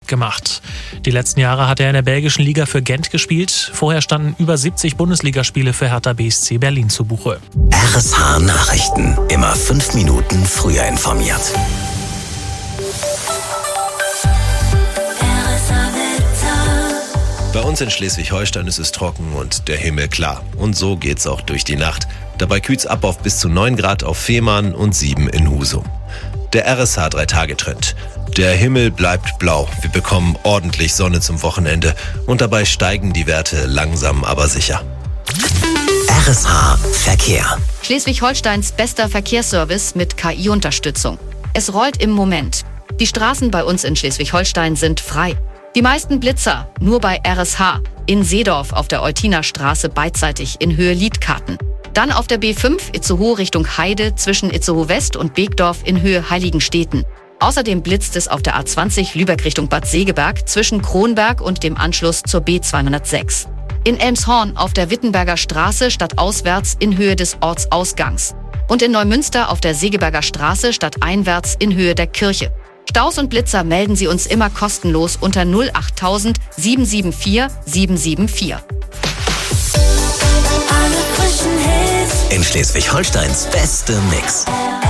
gemacht. Die letzten Jahre hat er in der belgischen Liga für Gent gespielt. Vorher standen über 70 Bundesligaspiele für Hertha BSC Berlin zu Buche. RSH Nachrichten. Immer 5 Minuten früher informiert. Bei uns in Schleswig-Holstein ist es trocken und der Himmel klar. Und so geht's auch durch die Nacht. Dabei kühlt's ab auf bis zu 9 Grad auf Fehmarn und 7 in Husum. Der RSH 3-Tage-Trend. Der Himmel bleibt blau. Wir bekommen ordentlich Sonne zum Wochenende. Und dabei steigen die Werte langsam, aber sicher. RSH Verkehr. Schleswig-Holsteins bester Verkehrsservice mit KI-Unterstützung. Es rollt im Moment. Die Straßen bei uns in Schleswig-Holstein sind frei. Die meisten Blitzer nur bei RSH. In Seedorf auf der Eutiner Straße beidseitig in Höhe Liedkarten. Dann auf der B5 Itzehoe Richtung Heide zwischen Itzehoe West und Beekdorf in Höhe Heiligensteten. Außerdem blitzt es auf der A20 Lübeck Richtung Bad Segeberg zwischen Kronberg und dem Anschluss zur B206. In Elmshorn auf der Wittenberger Straße stadtauswärts in Höhe des Ortsausgangs. Und in Neumünster auf der Segeberger Straße stadteinwärts in Höhe der Kirche. Staus und Blitzer melden Sie uns immer kostenlos unter 08000 774 774. In Schleswig-Holsteins beste Mix.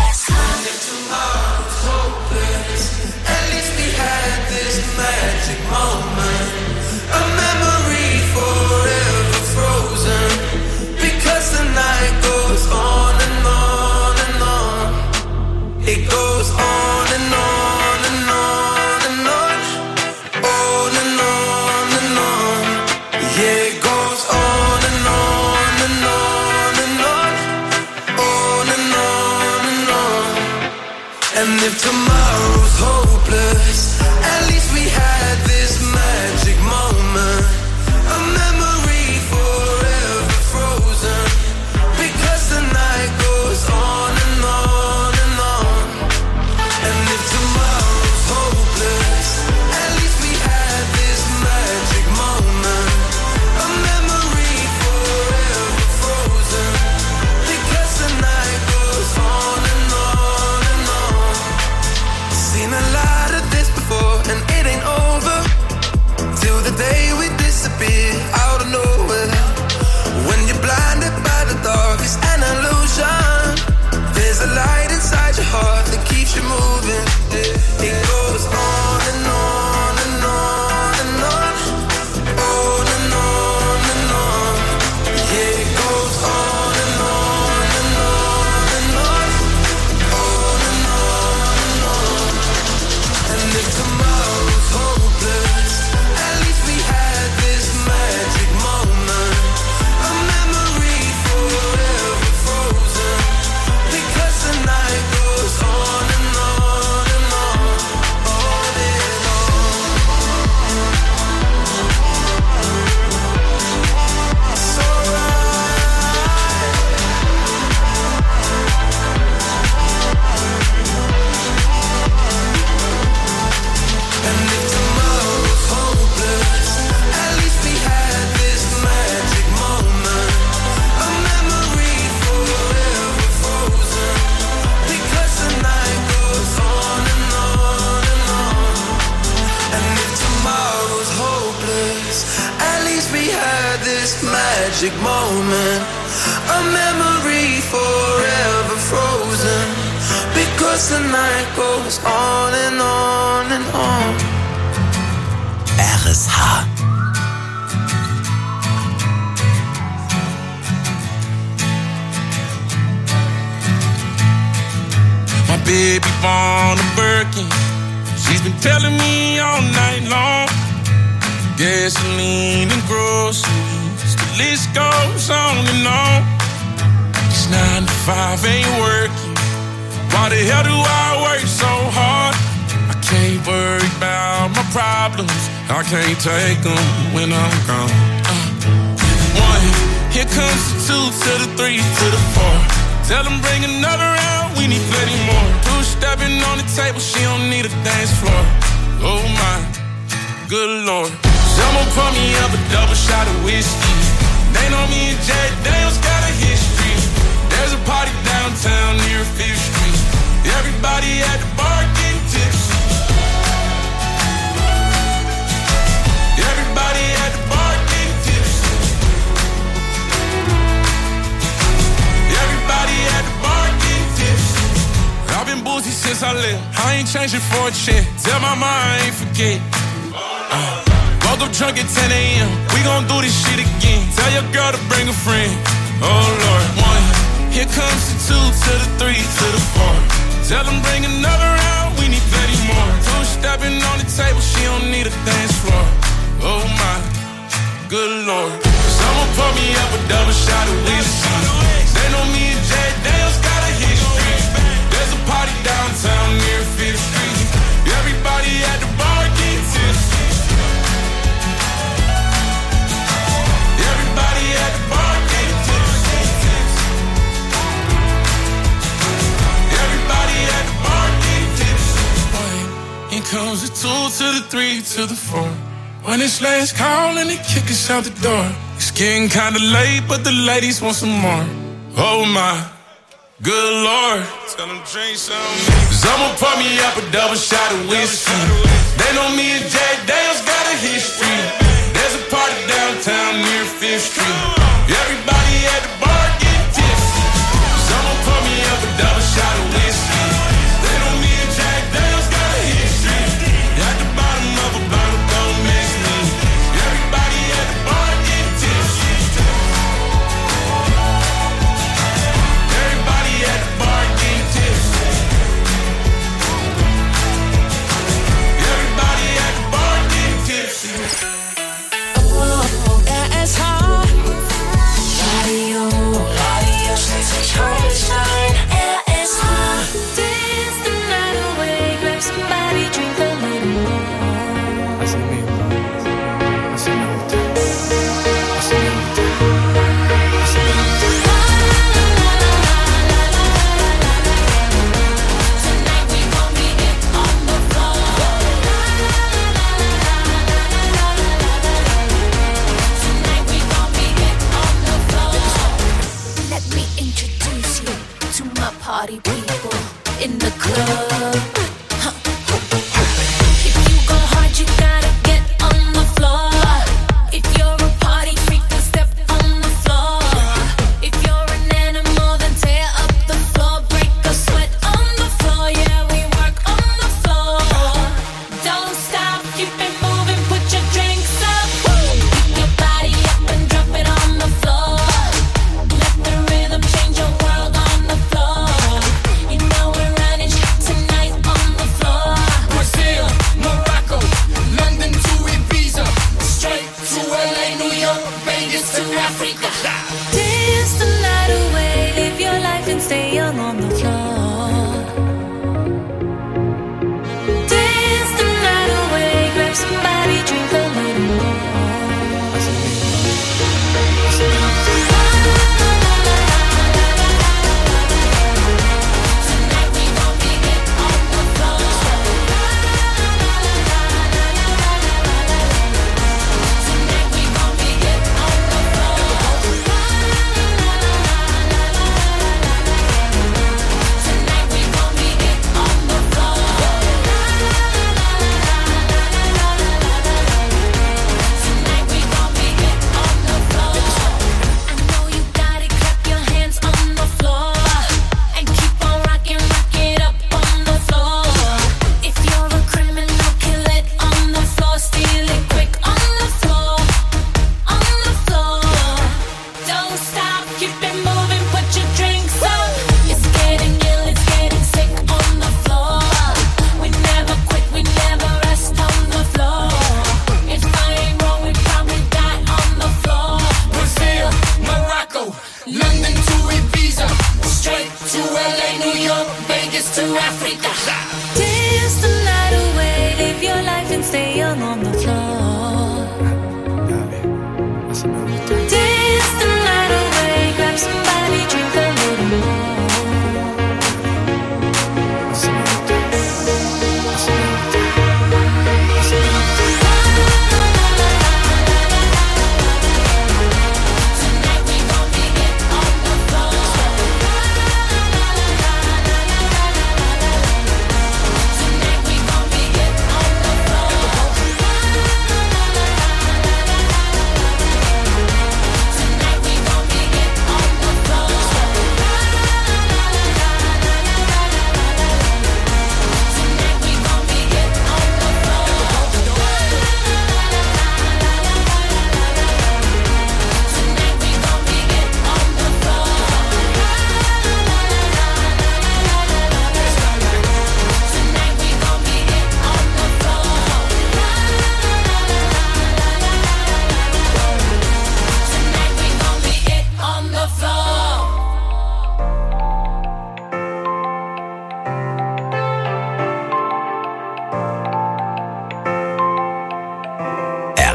And if tomorrow's hopeless, at least we had this magic moment. A memory forever frozen, because the night goes on and on and on. And if tomorrow's hopeless, at least we had this magic moment. A memory forever frozen, because the night goes on and on and on. Seen a lot of this before, and it ain't over till the day we disappear out of nowhere. When you're blinded by the dark, it's an illusion. There's a light inside your heart that keeps you moving. It goes on and on and on and on, on and on and on. Yeah, it goes on and on and on and on, on and on and on. And if tomorrow's hopeless, at least we had this magic moment. A memory forever frozen, because the night goes on and on and on, on and on. It's alright. And if tomorrow's hopeless, at least we had this magic moment. A memory forever frozen, because the night goes on and on and on. And if tomorrow's hopeless, at least we had this magic moment. A memory forever frozen, because the night goes on and on and on. RSH. My baby born a Birkin. She's been telling me all night long. Gasoline and groceries, the list goes on and on. This 9 to 5 ain't working. Why the hell do I work so hard? I can't worry about my problems. I can't take them when I'm gone. 1, here comes the 2 to the 3 to the 4. Tell them bring another round, we need plenty more. 2 stepping on the table, she don't need a dance floor. Oh my, good Lord. Someone pour me up a double shot of whiskey. They know me and Jack Daniels got a history. There's a party downtown near 5th Street. Everybody at the bar getting tipsy. since I left. I ain't changing for a check. Tell my mom I ain't forget. Woke up drunk at 10 a.m. We gon' do this shit again. Tell your girl to bring a friend. Oh Lord, 1. Here comes the 2 to the 3 to the 4. Tell them bring another round. We need plenty more. 2 stepping on the table. She don't need a dance floor. Oh my, good Lord. Someone pour me up a double shot of whiskey. They know me and Jack Daniels got a history. There's a party downtown near 5th Street. Everybody at the bar getting tipsy. Everybody at the bar getting tipsy. Everybody at the bar getting tipsy. Here comes the 2 to the 3 to the 4. When it's last call and they kick us out the door. It's getting kinda late, but the ladies want some more. Oh my, good Lord. Tell them drink some. Cause I'ma pour me up a double shot of whiskey. They know me and Jack Daniels got a history. There's a party downtown near 5th Street. Everybody at the bar getting tipsy. Cause I'ma pour me up a double shot of whiskey. They know me and Jack Daniels got a history. At the bottom of a bottle, don't miss me. Everybody at the bar getting tipsy. Everybody at the bar getting tipsy. Everybody at the bar getting tipsy. RSH Radio Schleswig-Holstein. RSH. Dance the night away, grab somebody, drink a little more. Tonight we gon' be it on the floor. Tonight we gon' be it on the floor. Let me introduce you to my party people in the club. If you go hard, you gotta get on the floor. If you're a party freak, then step on the floor. If you're an animal, then tear up the floor. Break a sweat on the floor. Yeah, we work on the floor. Don't stop, keep it moving, put your drinks up. Pick your body up and drop it on the floor. Let the rhythm change your world on the floor. You know we're running shit tonight on the floor. Brazil, Morocco, London to Ibiza, straight to LA, New York, Vegas to Africa. Dance the night away, live your life and stay young on the floor. Dance the night away, grab somebody, drink a little more. Tonight we gon' be it on the floor. Tonight we gon' be it on the floor.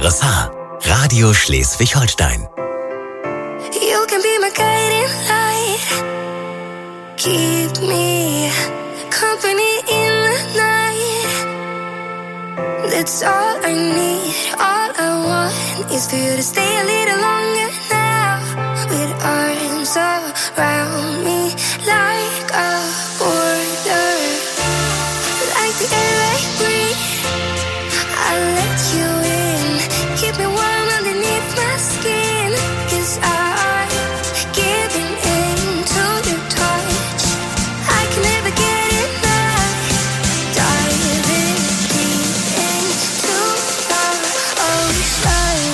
RSH, Radio Schleswig-Holstein. You can be my guiding light. Keep me company in the night. That's all I need. All I want is for you to stay a little longer now. With arms around me like a border. Like the air I breathe, I'll let you in. Keep me warm underneath my skin. 'Cause I'm giving in to your touch. I can never get enough. Diving deep into the ocean.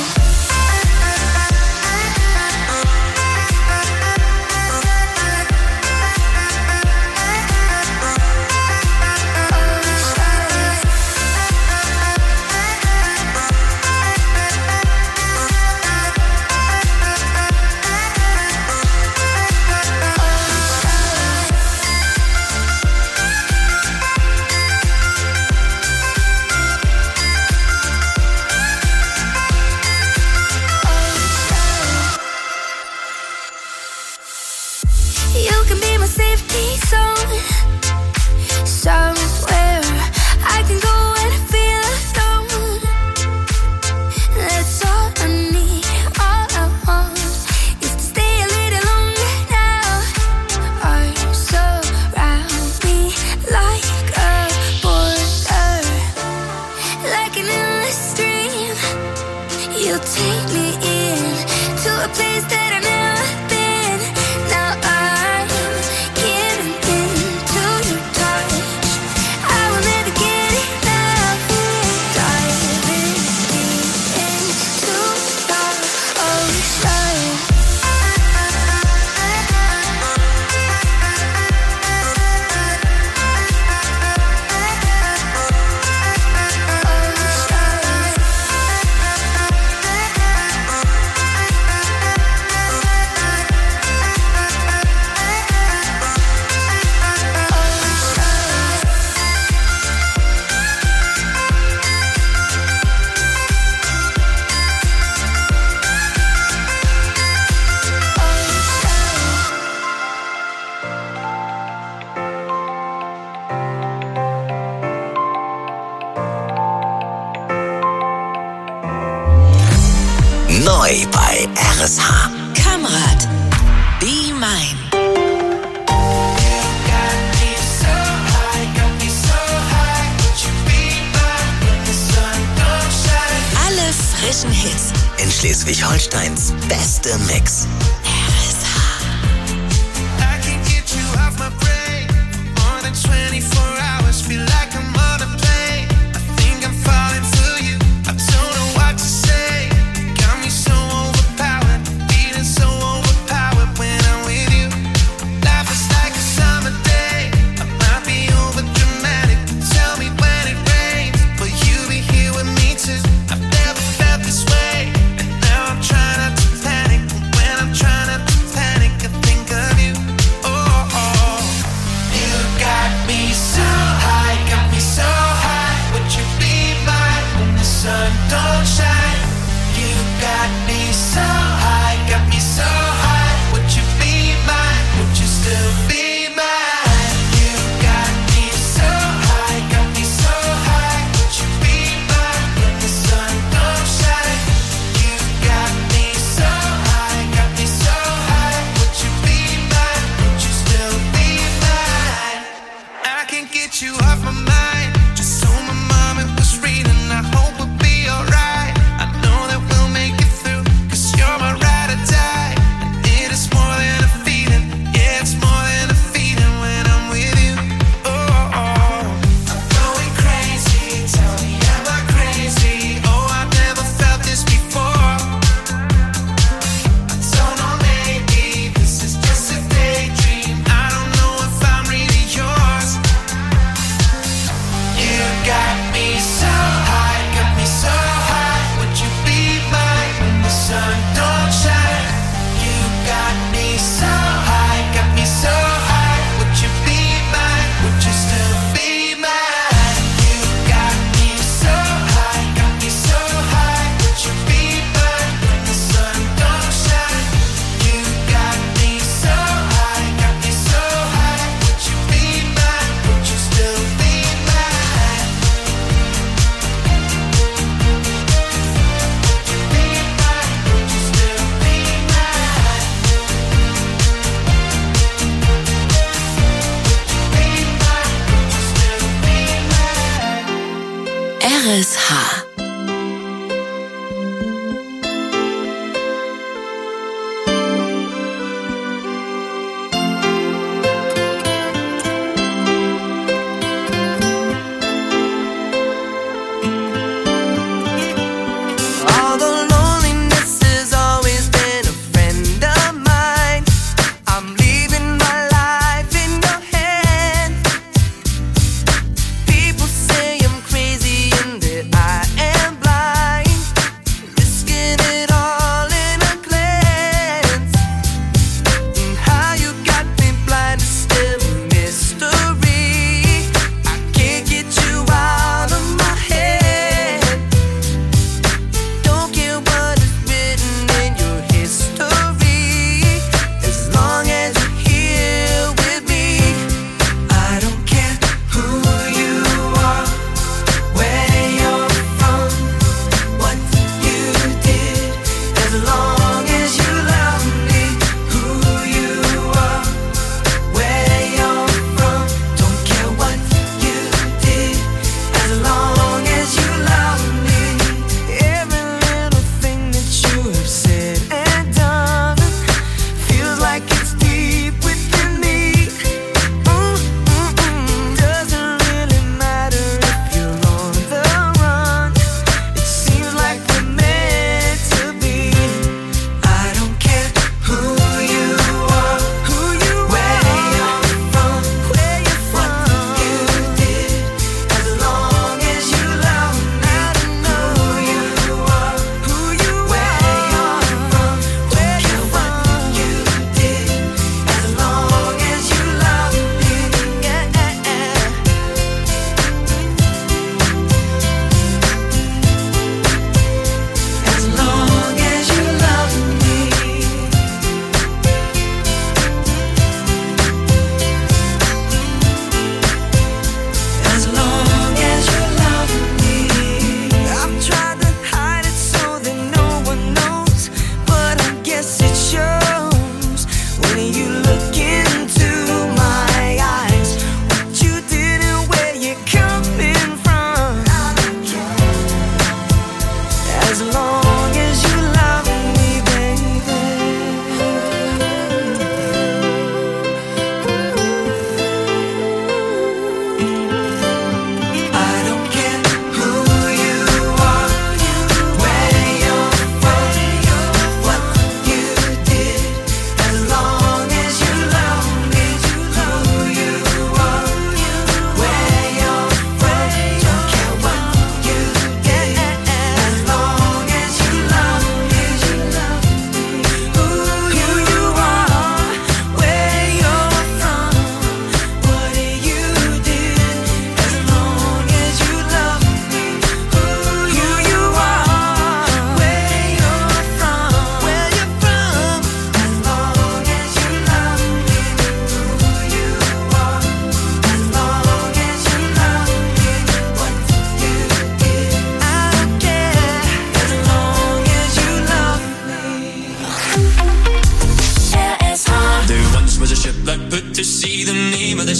You can be my safety zone. Somewhere I can go and feel alone. That's all I need. All I want is to stay a little longer now. Arms around me like a border. Like an endless stream. You'll take me in to a place that I've never been. Now I'm giving in to your touch. I will never get enough. Diving deep into the ocean. Neu bei RSH. Kamrat, Be Mine. Alle frischen Hits. In Schleswig-Holsteins beste Mix. RSH. I can get you off my brain. More than 24 hours, feel like I'm on a plane. I think I'm falling for you. I don't know what to say. Got me so overpowered, feeling so overpowered when I'm with you. Life is like a summer day. I might be over dramatic. Tell me when it rains, will you be here with me too? I've never felt this way, and now I'm trying not to panic. And when I'm trying not to panic, I think of you. Oh, oh. You got me so high, got me so high. Would you be mine when the sun don't shine? You got me so high, got me so high. Would you be mine? Would you still be mine? You got me so high, got me so high. Would you be mine when the sun don't shine? You got me so high, got me so high. Would you be mine? Would you still be mine? I can't get you off my mind. Just so my mama was reading. I hope we'll be alright. I know that we'll make it through. 'Cause you're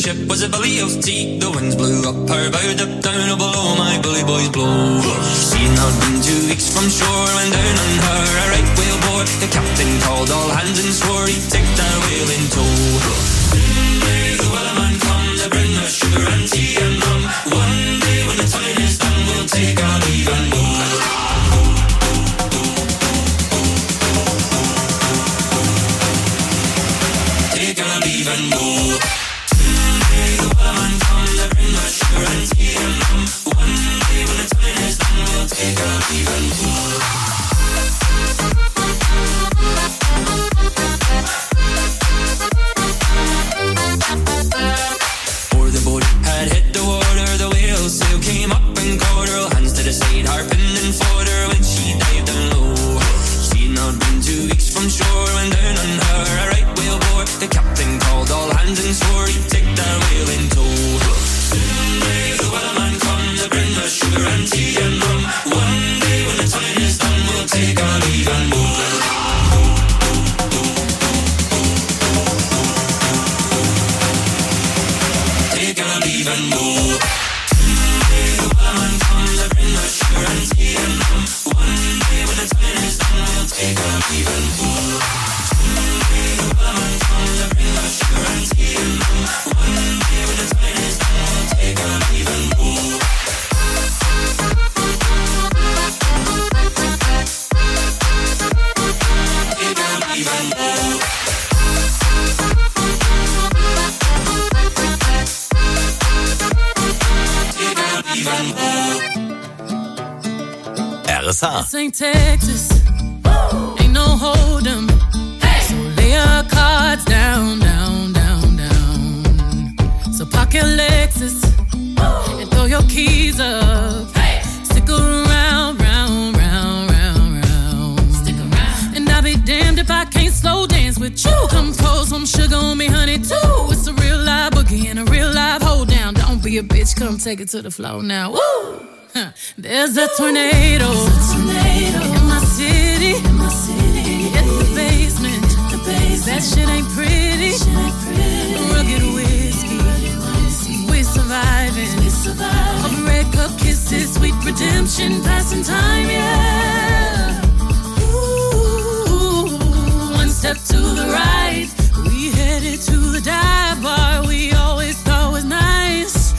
ship was a belly of tea. The winds blew up her bow, up down below my bully boys blow. She'd not been 2 weeks from shore when down on her a right whale bore. The captain called all hands and swore he'd take that whale in tow. Soon may the wellerman come to bring us sugar and tea and rum. One day when the time is done, we'll take our leave and go. Take our leave and go. Soon may the wellerman come to bring us sugar and tea and rum. One day when the time is done, we'll take our leave and go. Before the boat had hit the water, the whale sail came up and caught her. Hands to the side, harping and fought her when she dived down low. She'd not been 2 weeks from shore when down on her a right whale bore. The captain called all hands and swore he'd take that whale in tow. Soon may the wellerman come to bring us sugar and tea and rum. One day when the time is done, we'll take our leave and go. Take our leave and go. Soon may the wellerman come to bring us sugar and tea and rum. One day when the time is done, we'll take our leave and go. Soon may the wellerman come to bring us sugar and tea and rum. One day when the time is done, we'll take our leave and go. Take our leave and go. RSH. This ain't Texas, ain't no hold'em. So lay your cards down, down, down, down. So park your Lexus and throw your keys up. Stick around, round, round, round, round. Stick around. And I'll be damned if I can't slow dance with you. Come pour some sugar on me, honey, too. It's a real live boogie and a real live hold down. Don't be a bitch, come take it to the floor now. Woo! There's a tornado in my city, in the basement. That shit ain't pretty. Rugged whiskey, we surviving. Of red cup kisses, sweet redemption, passing time, yeah. Ooh, one step to the right, we headed to the dive bar we always thought was nice.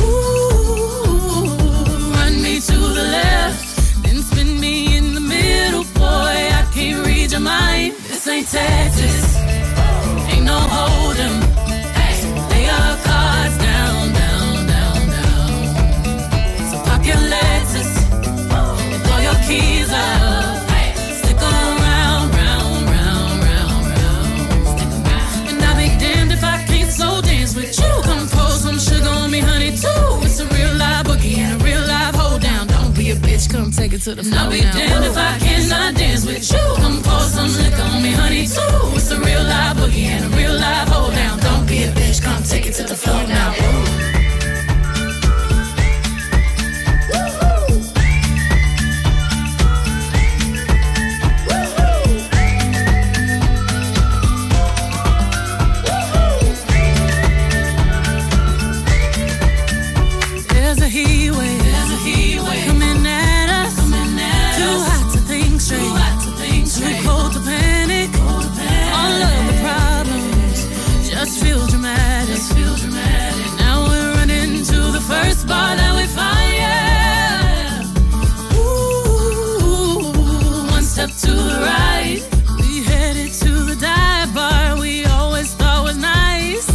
To the left, then spin me in the middle, boy, I can't read your mind. This ain't Texas, ain't no hold'em. So lay your cards down, down, down, down. So park your Lexus and throw your keys up. Stick around, round, round, round, round. And I'll be damned if I can't slow dance with you. Come pour some sugar on me, honey, too. It's a real live boogie and a real live hold down. Don't be a bitch, come take it to the floor. I'll be damned if I cannot dance with you. Come pour some liquor on me, honey, too. It's a real live boogie and a real live hold down. Don't be a bitch, come take it to the floor now. There's a heat wave coming at us. Too hot to think straight, too cold to panic. All of the problems just feel dramatic. Now we're running to the first bar that we find, yeah. Ooh, one step to the right, we headed to the dive bar we always thought was nice.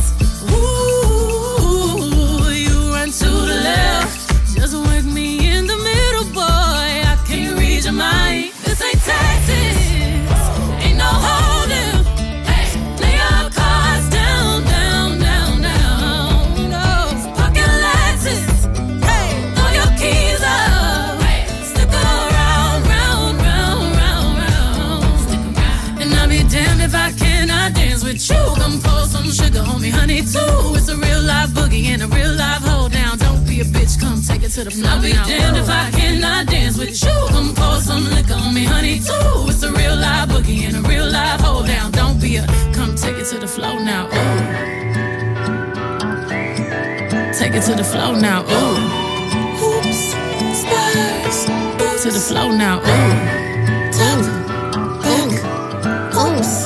Ooh, you run to the left, just work me in the middle, boy, I can't read your mind. This ain't Texas, ain't no hold'em. Lay your cards down, down, down, down. No, park your Lexus, throw your keys up. Stick around, round, round, round, round. And I'll be damned if I cannot dance with you. Come pour some sugar on me, honey, too. It's a real live boogie and a real live hold down. Don't be a bitch, come take it to the floor. I'll be damned if I cannot dance with you. Come pour some liquor on me, honey, too. It's a real live boogie and a real live hold down. Don't be a, come take it to the floor now. Ooh. take it to the floor now. Ooh. Hoops, Spurs, boots to the floor now. Ooh. Top, back, hoops.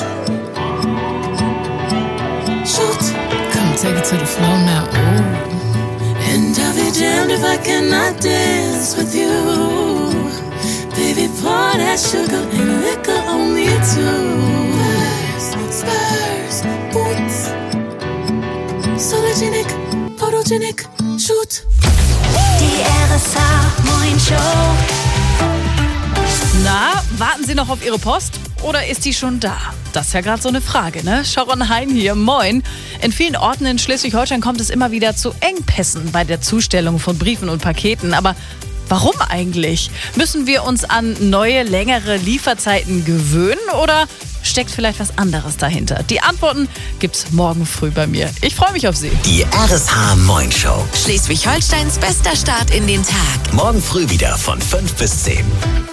Shoot. Come take it to the floor now. Ooh. And I'll be damned if I cannot dance with you. Baby, pour that sugar and liquor on me too. Spurs, boots. Sologenic, photogenic, shoot. Die RSH Moin Show. Na, warten Sie noch auf Ihre Post oder ist die schon da? Das ist ja gerade so eine Frage, ne? Sharon Hein hier, moin. In vielen Orten in Schleswig-Holstein kommt es immer wieder zu Engpässen bei der Zustellung von Briefen und Paketen. Aber warum eigentlich? Müssen wir uns an neue, längere Lieferzeiten gewöhnen oder steckt vielleicht was anderes dahinter? Die Antworten gibt's morgen früh bei mir. Ich freue mich auf Sie. Die RSH Moin Show. Schleswig-Holsteins bester Start in den Tag. Morgen früh wieder von 5 bis 10.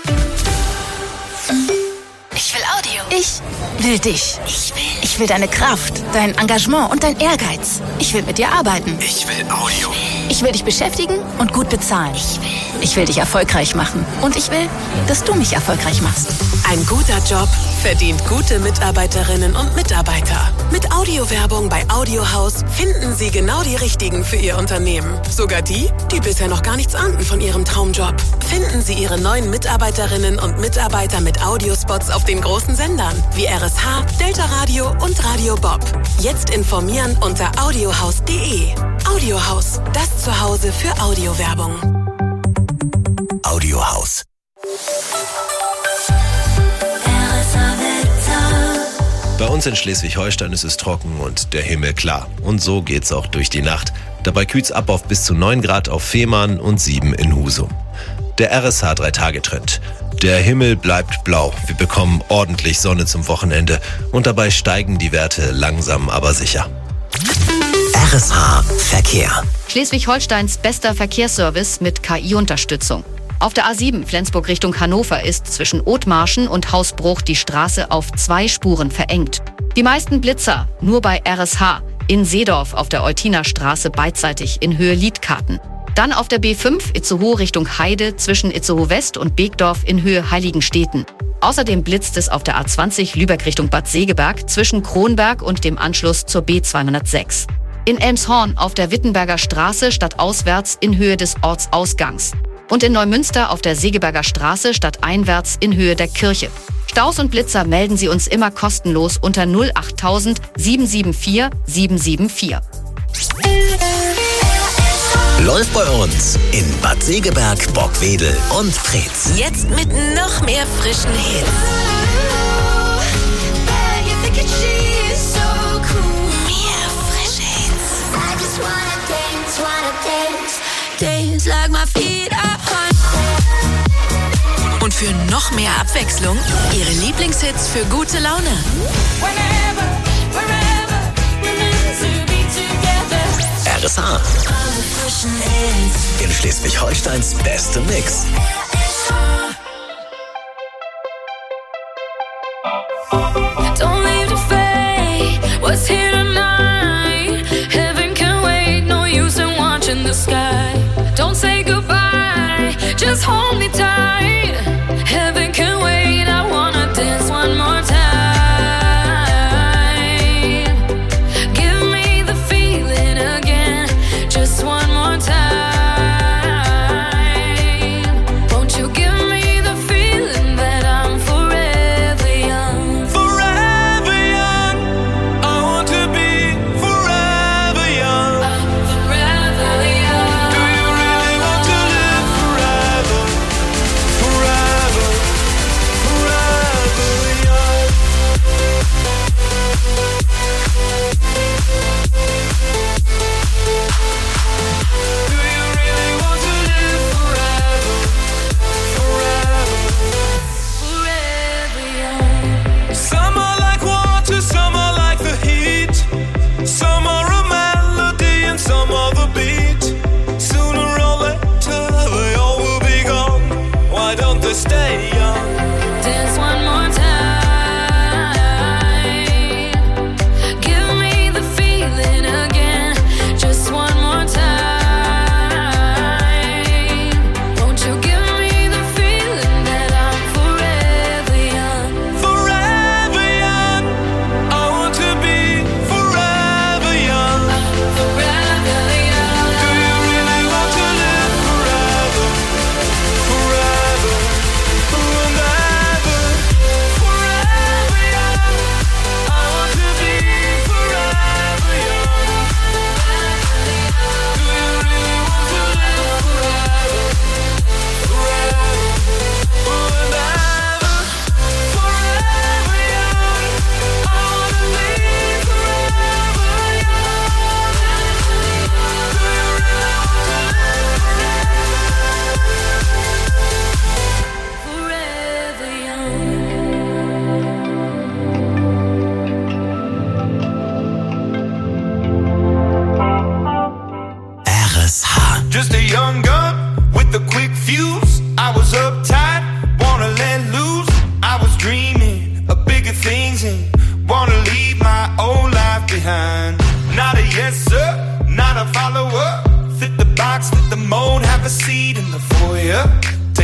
Ich will Audio. Ich will dich. Ich will deine Kraft, dein Engagement und dein Ehrgeiz. Ich will mit dir arbeiten. Ich will Audio. Ich will dich beschäftigen und gut bezahlen. Ich will dich erfolgreich machen. Und ich will, dass du mich erfolgreich machst. Ein guter Job verdient gute Mitarbeiterinnen und Mitarbeiter. Mit Audiowerbung bei Audiohaus finden Sie genau die Richtigen für Ihr Unternehmen. Sogar die, die bisher noch gar nichts ahnten von Ihrem Traumjob. Finden Sie Ihre neuen Mitarbeiterinnen und Mitarbeiter mit Audiospots auf den großen Sendern wie RSH, Delta Radio und Radio Bob. Jetzt informieren unter audiohaus.de. Audiohaus, das Zuhause für Audiowerbung. Audiohaus. Bei uns in Schleswig-Holstein ist es trocken und der Himmel klar. Und so geht's auch durch die Nacht. Dabei kühlt's ab auf bis zu 9 Grad auf Fehmarn und 7 in Husum. Der RSH 3-Tage-Trend. Der Himmel bleibt blau. Wir bekommen ordentlich Sonne zum Wochenende. Und dabei steigen die Werte langsam, aber sicher. RSH Verkehr. Schleswig-Holsteins bester Verkehrsservice mit KI-Unterstützung. Auf der A7 Flensburg Richtung Hannover ist zwischen Othmarschen und Hausbruch die Straße auf 2 Spuren verengt. Die meisten Blitzer nur bei RSH. In Seedorf auf der Eutinerstraße beidseitig in Höhe Liedkarten. Dann auf der B5 Itzehoe Richtung Heide zwischen Itzehoe West und Beekdorf in Höhe Heiligensteten. Außerdem blitzt es auf der A20 Lübeck Richtung Bad Segeberg zwischen Kronberg und dem Anschluss zur B206. In Elmshorn auf der Wittenberger Straße stadtauswärts in Höhe des Ortsausgangs. Und in Neumünster auf der Segeberger Straße stadteinwärts in Höhe der Kirche. Staus und Blitzer melden Sie uns immer kostenlos unter 08000 774 774. Läuft bei uns in Bad Segeberg, Bockwedel und Preetz. Jetzt mit noch mehr frischen Hits. Mehr frische Hits. Und für noch mehr Abwechslung, Ihre Lieblingshits für gute Laune. RSH. In Schleswig-Holsteins bestem Mix. Don't leave the fate, what's here tonight? Heaven can wait, no use in watching the sky. Don't say goodbye, just hold me tight. Heaven can wait, I wanna dance one more time. Give me the feeling again, just one more time. Won't you give me the feeling that I'm forever young? Forever young. I want to be forever young. I'm forever young. Do you really want to live forever? Forever, forever young. Do you really want to live forever? Forever, Forever young. some are like water, some are like the heat. Some are a melody and some are the beat. Sooner or later they all will be gone. Why don't they stay young? Dance one more time. Give me the feeling again, just one more time.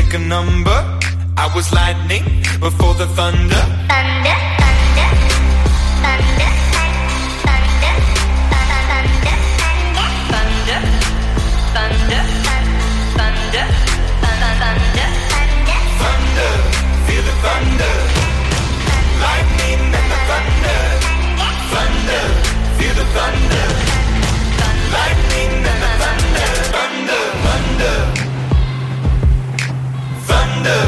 pick a number. I was lightning before the thunder. Thunder, thunder, thunder, thunder, thunder, thunder, thunder, thunder, thunder, thunder, feel the thunder. Lightning and the thunder. Thunder, feel the thunder. Lightning and the thunder. Thunder, thunder, thunder.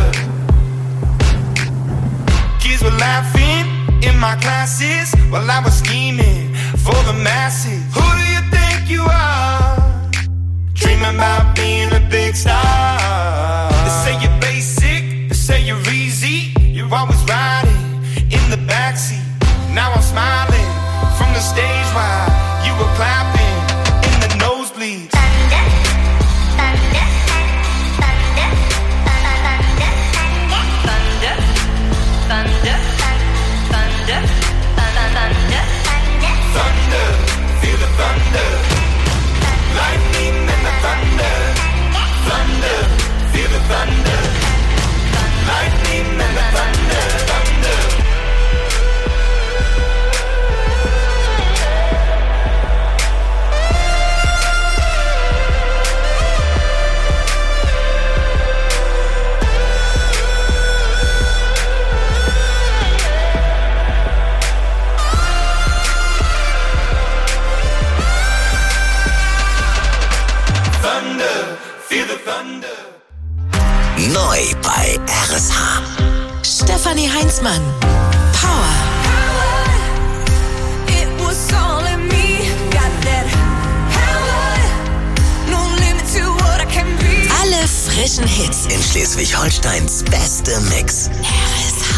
Kids were laughing in my classes while I was scheming for the masses. Who do you think you are? Dreaming about being a big star. They say you're basic, they say you're easy. You're always riding in the backseat. Now I'm smiling from the stage while you were clapping in the nosebleeds. thunder, thunder, thunder, thunder, thunder, thunder, thunder, thunder, Thunder, feel the thunder. Lightning and the thunder. Thunder, feel the thunder. Lightning and the thunder. Thunder. Thunder, feel the thunder. Neu bei RSH. Stefanie Heinzmann. Power. It was all in me. Got that power. No limit to what I can be. Alle frischen Hits. In Schleswig-Holsteins beste Mix. RSH.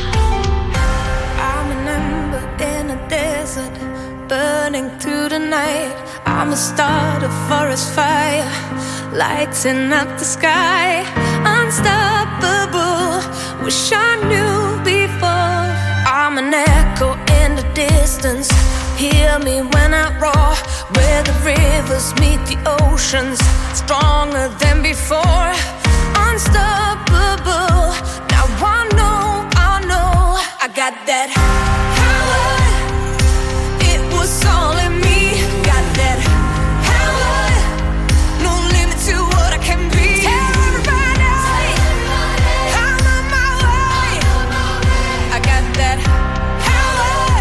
I'm an ember in a desert, burning through the night. I'm a start, a forest fire, lighting up the sky. Unstoppable, wish I knew before. I'm an echo in the distance, hear me when I roar. Where the rivers meet the oceans, stronger than before. Unstoppable, now I know, I got that power. It was all in me. Got that power. No limit to what I can be. Tell everybody I'm on my way. I got that power.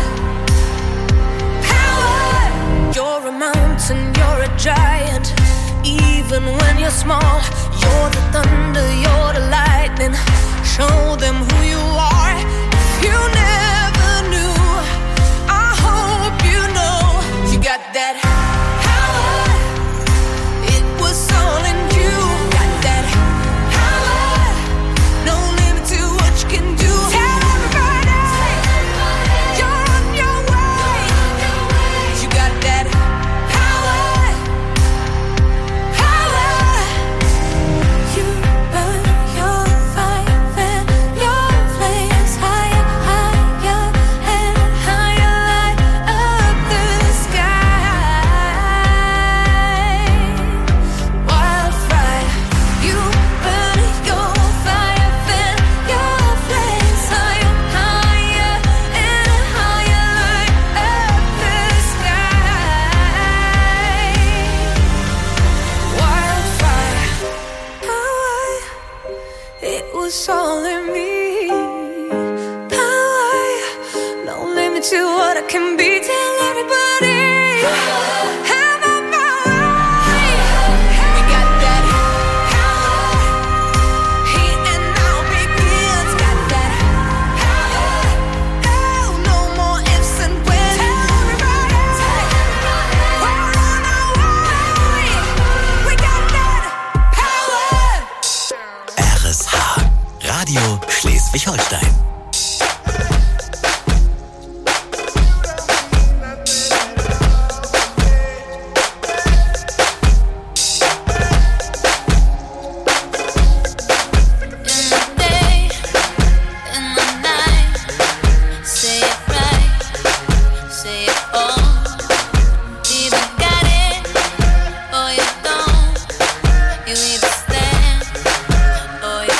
Power. You're a mountain, you're a giant. Even when you're small, you're the thunder, you're the lightning. Show them who you are. If you never knew, I hope you know. You got that power. It was all in you. Got that power. No limit to what you can do. Tell everybody you're on your way. You got that power. Power. You burn your fire and your flames higher, higher and higher, light up the sky. Wildfire, you burn your fire and your flames higher, higher and higher, light up the sky. Wildfire, power. It was all in me. Power, no limit to what I can be. Tell everybody I'm on my way. We got that power. Here and now begins. Got that power. Oh, no more ifs and when. Tell everybody we're on our way. We got that power. RSH. Radio Schleswig-Holstein. Or you don't, you either stand or you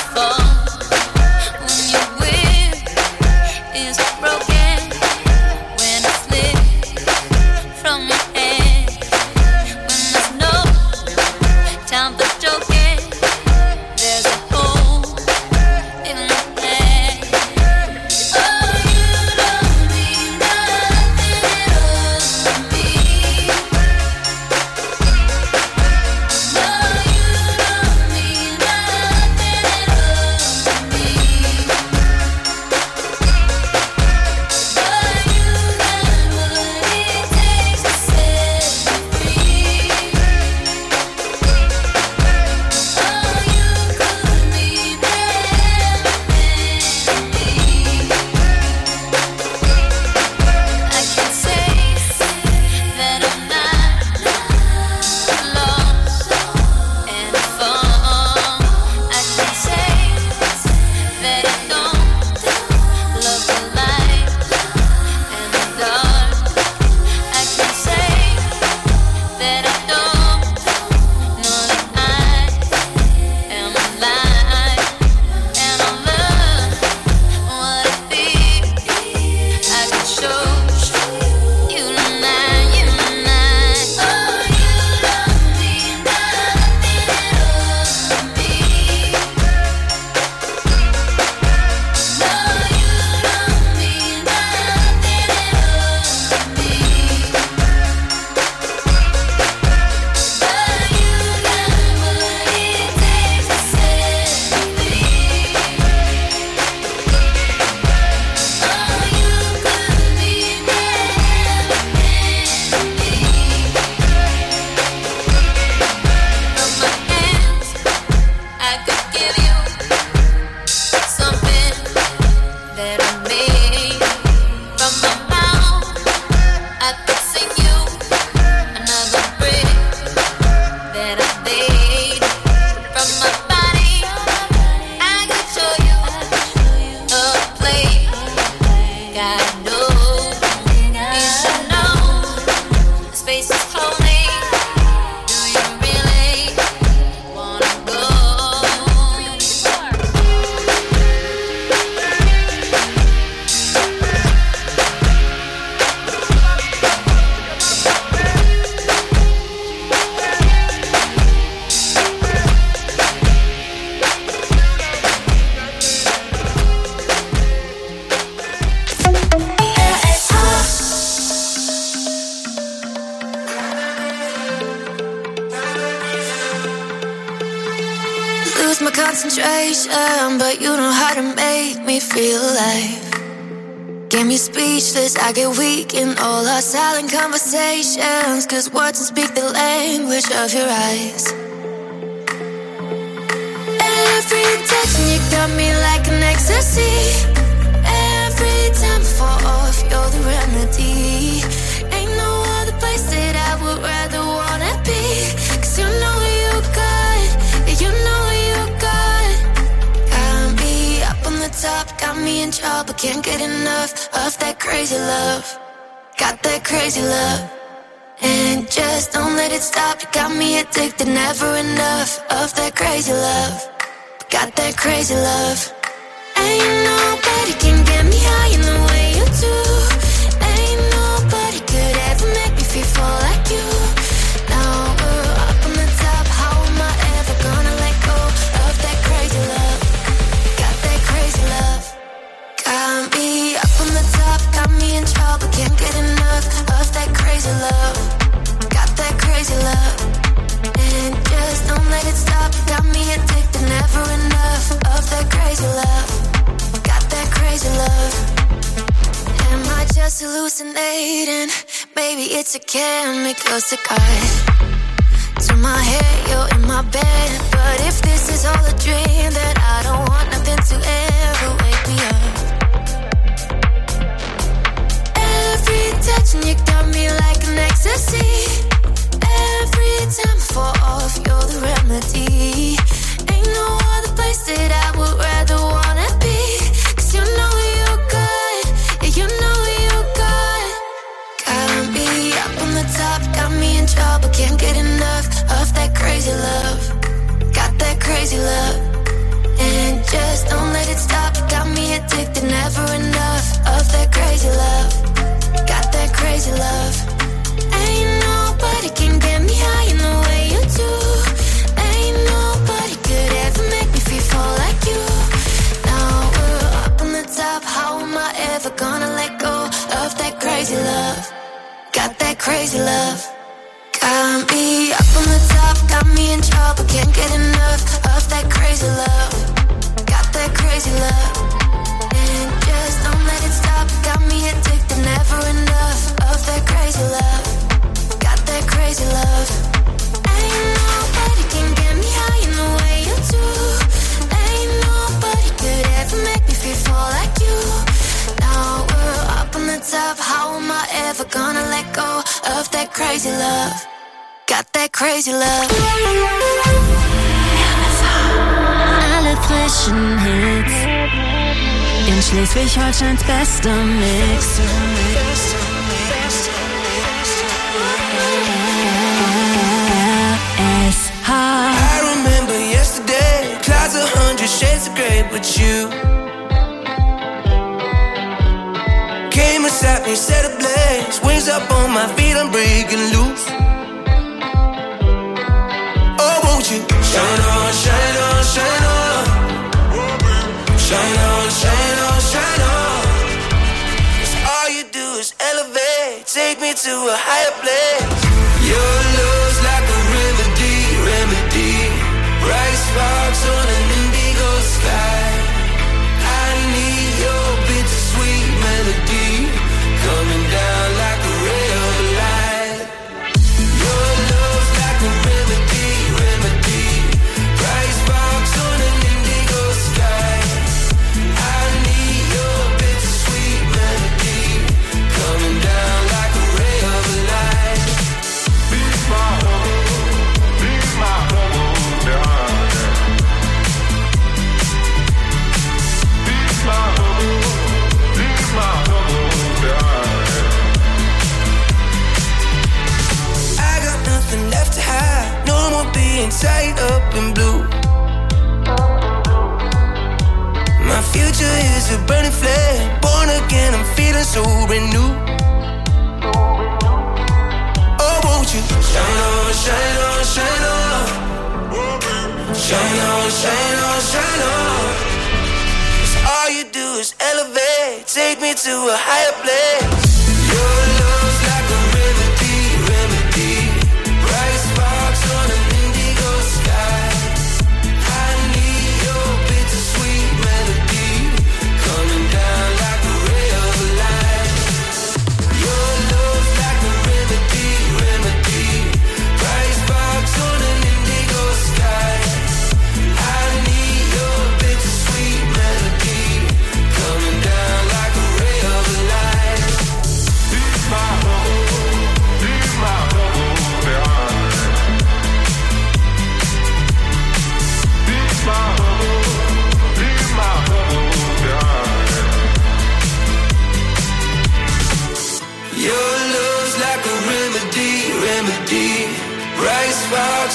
frustration, but you know how to make me feel alive. Get me speechless, I get weak in all our silent conversations, 'cause words don't speak the language of your eyes. Every touch and you got me like an ecstasy. Every time I fall off, you're the remedy. Ain't no other place that I would rather wanna be, 'cause you know you got, you know you got. Got me up on the top, got me in trouble, can't get enough of that crazy love. Got that crazy love, and just don't let it stop. You got me addicted, never enough of that crazy love. Got that crazy love. Ain't nobody can get me high in the way you do. Ain't nobody could ever make me feel like you. Now we're up on the top, how am I ever gonna let go of that crazy love? Got that crazy love. Got me up on the top, got me in trouble, can't get enough of that crazy love. Got that crazy love, and just don't let it stop. Got me addicted, never enough of that crazy love. Got that crazy love. Am I just hallucinating? Maybe it's a chemical cigarette. To my head, you're in my bed. But if this is all a dream, then I don't want nothing to ever wake me up. Every touch and you got me like an ecstasy. Every time I fall off, you're the remedy. Ain't no other place that I would rather wanna be, 'cause you know you got, you know you got. Got me up on the top, got me in trouble, can't get enough of that crazy love. Got that crazy love, and just don't let it stop. Got me addicted, never enough of that crazy love. Got that crazy love. Ain't nobody can get me high in the way you do. Ain't nobody could ever make me feel like you. Now we're up on the top, how am I ever gonna let go of that crazy love? Got that crazy love. Got me up on the top, got me in trouble, can't get enough of that crazy love. Got that crazy love, and just don't let it stop. Got me addicted, never enough of that crazy love. Got that crazy love. Ain't nobody can get me high in the way you do. Ain't nobody could ever make me feel like you. Now we're up on the top, how am I ever gonna let go of that crazy love? Got that crazy love. Alle frischen Hits in Schleswig-Holsteins bester Mix. I remember yesterday, clouds 100 shades of grey, but you came beside me, set ablaze, wings up on my feet, I'm breaking loose. Oh, won't you shine on, shine on, shine on, shine on, shine on, shine on. 'Cause all you do is elevate, take me to a higher place. Your love's like a remedy, remedy. Bright sparks on an indigo sky. I need your bittersweet melody coming down like a ray of light. Your love's like a remedy, remedy. Bright sparks on an indigo sky. I need your bittersweet melody coming down like a ray of light. Be my I got nothing left to hide, no more being tied up in blue. My future is a burning flame, born again, I'm feeling so brand new. Oh, won't you shine on, shine on, shine on, shine on, shine on, shine on. 'Cause all you do is elevate, take me to a higher place. Your love's like a remedy, remedy. Bright sparks on an indigo sky. I need your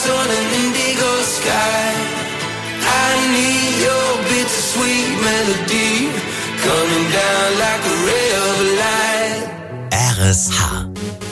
on an indigo sky. I need your bittersweet melody coming down like a ray of light. RSH.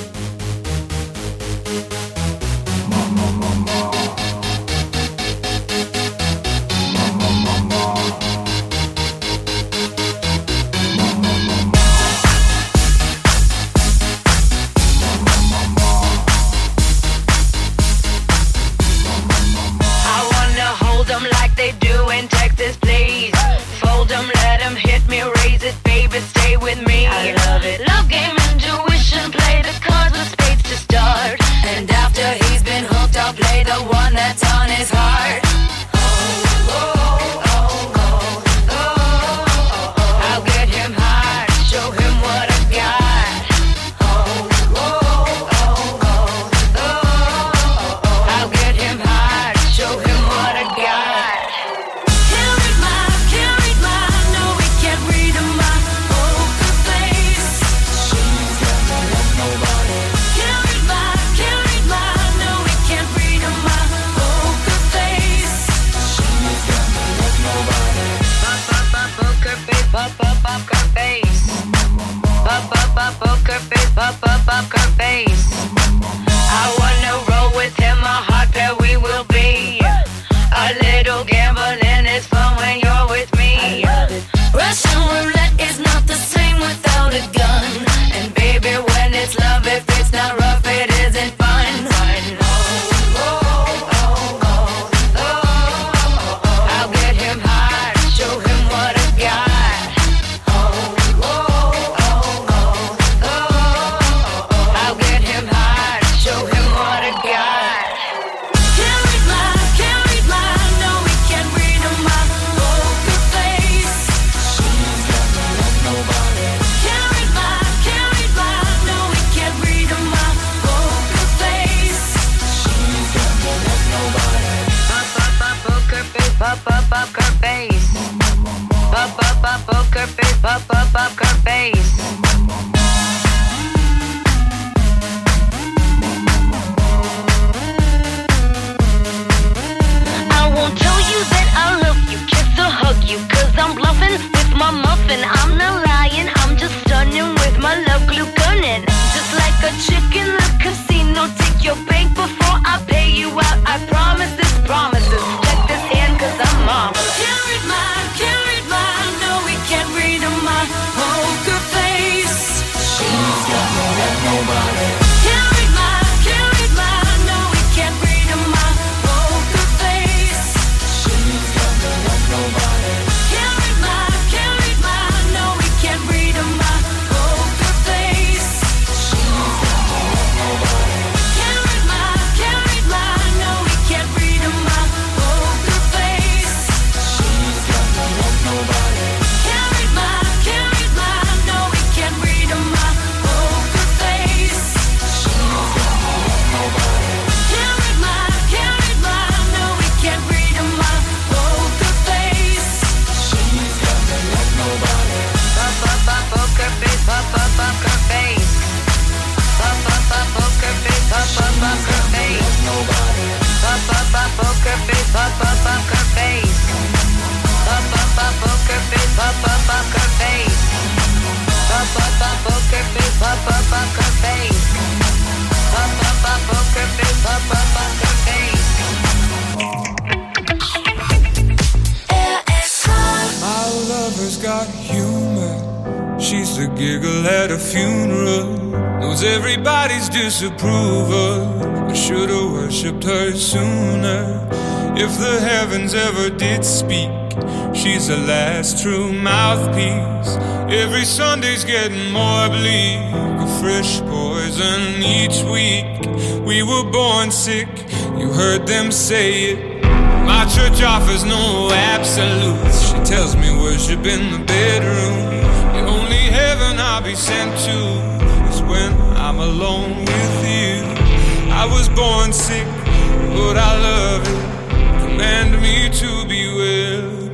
Disapproval, I should have worshipped her sooner. If the heavens ever did speak, she's the last true mouthpiece. Every Sunday's getting more bleak, a fresh poison each week. We were born sick, you heard them say it. My church offers no absolutes. She tells me worship in the bedroom. The only heaven I'll be sent to is when I'm alone with you. I was born sick, but I love it. Command me to be well.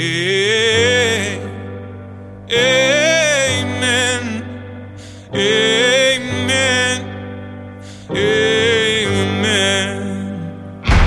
Amen. Amen. Amen.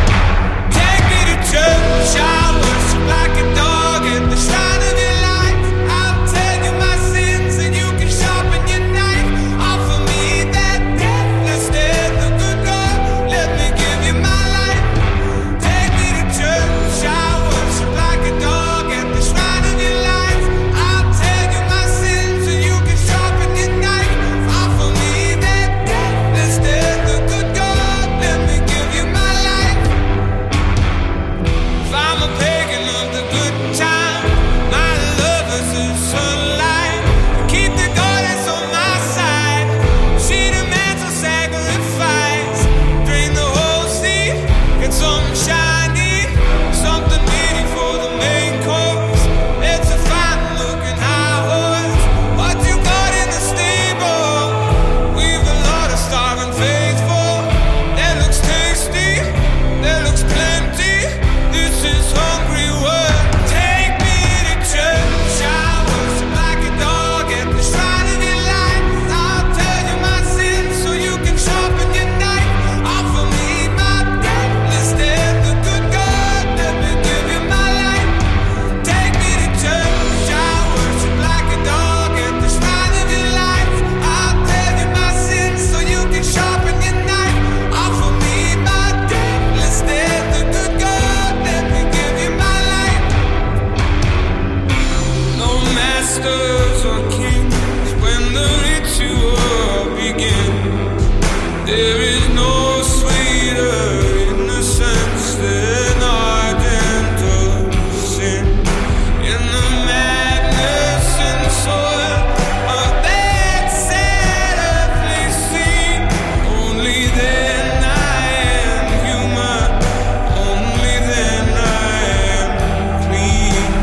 masters or kings when the ritual begins. There is no sweeter innocence than ardent sin. In the madness and soil of that sad earthly scene, only then I am human, only then I am clean.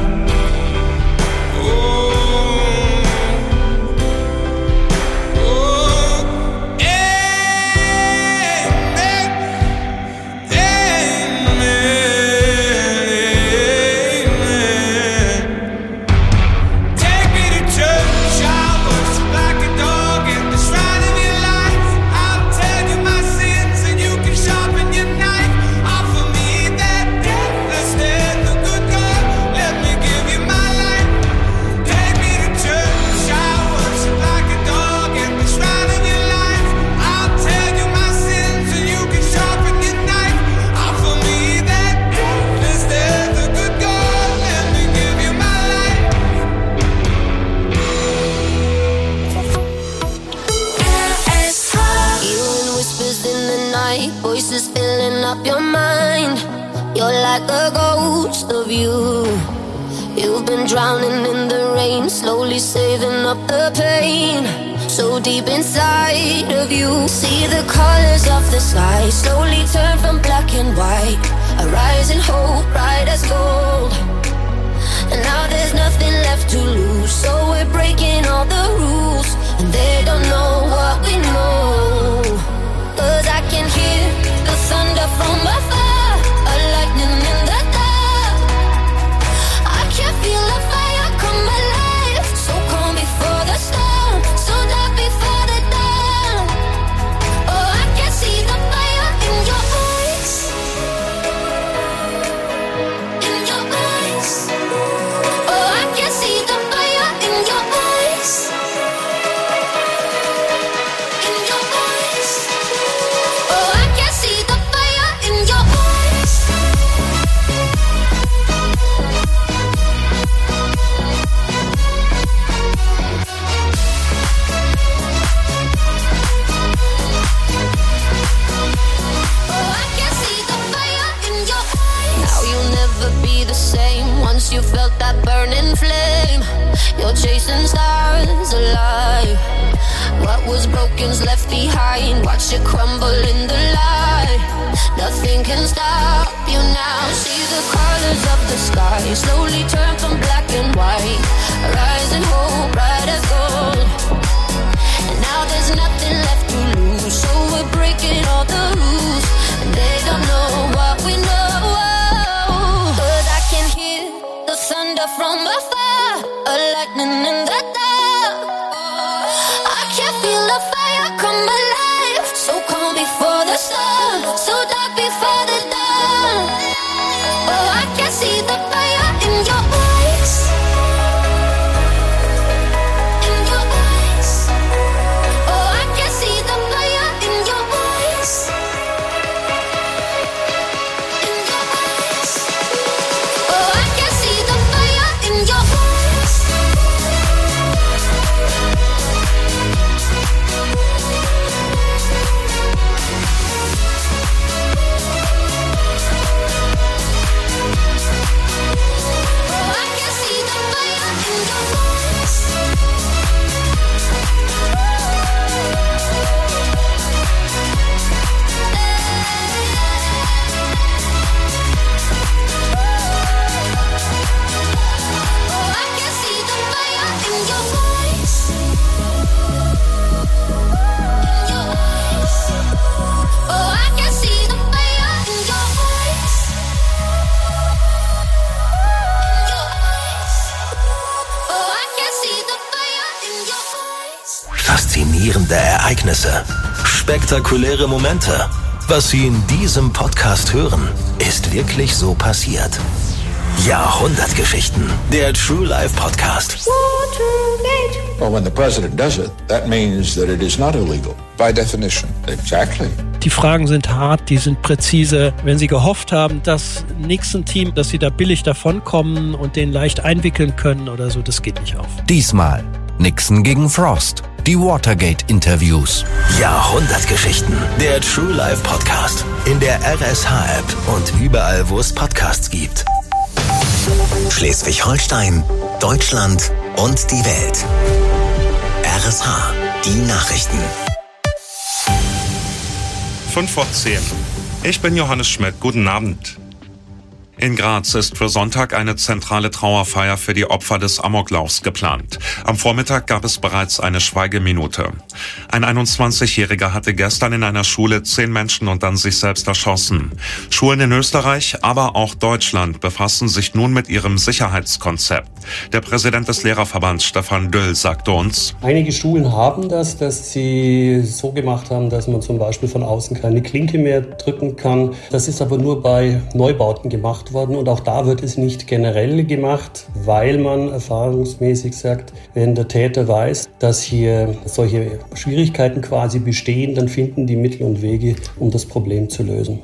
Voices filling up your mind. You're like a ghost of you. You've been drowning in the rain, slowly saving up the pain. So deep inside of you, see the colors of the sky slowly turn from black and white. A rising hope, bright as gold. And now there's nothing left to lose, so we're breaking all the rules. And they don't know what we know. 'Cause I can hear the thunder from afar, a lightning in the dark. I can feel the fire come alive, so calm before the storm, so dark before the dawn. Oh, I can see the fire in your eyes, in your eyes. Oh, I can see the fire in your eyes, in your eyes. Oh, I can see the fire in your eyes. Oh, I can see the fire in your eyes. Now you'll never be the same once you felt that burning flame. You're chasing stars alive. What was broken's left behind. Watch it crumble in the light. Nothing can stop you now. See the colors of the sky slowly turn from black and white. A rising hope, bright as gold. And now there's nothing left to lose, so we're breaking all the rules. And they don't know what we know. 'Cause I can hear the thunder from afar, a lightning in the dark. I can feel the fire come alive, so calm before the storm, so dark before the dawn. Oh, I can see the fire in your eyes, in your eyes. Oh, I can see the fire in your eyes, in your eyes. Oh, I can see the fire in your eyes. Oh, I can see the fire in your eyes. Oh, I can see the fire in your eyes. In your eyes. Oh, I can see the fire in your eyes. In your eyes. Oh, I can see the fire in your eyes. Faszinierende Ereignisse. Spektakuläre Momente. Was Sie in diesem Podcast hören, ist wirklich so passiert. Jahrhundertgeschichten. Der True Life Podcast. Watergate, Well, when the president does it, that means that it is not illegal. By definition. Exactly. Die Fragen sind hart, die sind präzise. Wenn Sie gehofft haben, dass Nixon-Team, dass Sie da billig davonkommen und den leicht einwickeln können oder so, das geht nicht auf. Diesmal Nixon gegen Frost. Die Watergate-Interviews. Jahrhundertgeschichten. Der True Life Podcast. In der RSH-App und überall, wo es Podcasts gibt. Schleswig-Holstein, Deutschland und die Welt. RSH, die Nachrichten. 5:10. Ich bin Johannes Schmidt. Guten Abend. In Graz ist für Sonntag eine zentrale Trauerfeier für die Opfer des Amoklaufs geplant. Am Vormittag gab es bereits eine Schweigeminute. Ein 21-Jähriger hatte gestern in einer Schule 10 Menschen und dann sich selbst erschossen. Schulen in Österreich, aber auch Deutschland befassen sich nun mit ihrem Sicherheitskonzept. Der Präsident des Lehrerverbands, Stefan Düll, sagte uns: Einige Schulen haben das, dass sie so gemacht haben, dass man zum Beispiel von außen keine Klinke mehr drücken kann. Das ist aber nur bei Neubauten gemacht worden und auch da wird es nicht generell gemacht, weil man erfahrungsmäßig sagt, wenn der Täter weiß, dass hier solche Schwierigkeiten quasi bestehen, dann finden die Mittel und Wege, um das Problem zu lösen.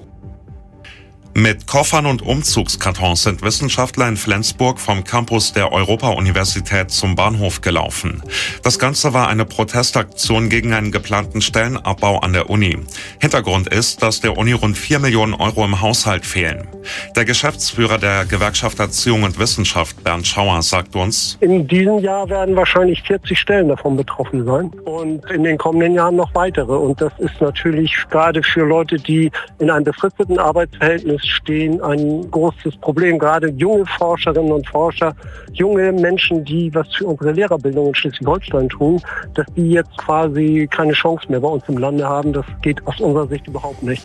Mit Koffern und Umzugskartons sind Wissenschaftler in Flensburg vom Campus der Europa-Universität zum Bahnhof gelaufen. Das Ganze war eine Protestaktion gegen einen geplanten Stellenabbau an der Uni. Hintergrund ist, dass der Uni rund 4 Millionen Euro im Haushalt fehlen. Der Geschäftsführer der Gewerkschaft Erziehung und Wissenschaft, Bernd Schauer, sagt uns: In diesem Jahr werden wahrscheinlich 40 Stellen davon betroffen sein und in den kommenden Jahren noch weitere. Und das ist natürlich gerade für Leute, die in einem befristeten Arbeitsverhältnis stehen, ein großes Problem. Gerade junge Forscherinnen und Forscher, junge Menschen, die was für unsere Lehrerbildung in Schleswig-Holstein tun, dass die jetzt quasi keine Chance mehr bei uns im Lande haben, das geht aus unserer Sicht überhaupt nicht.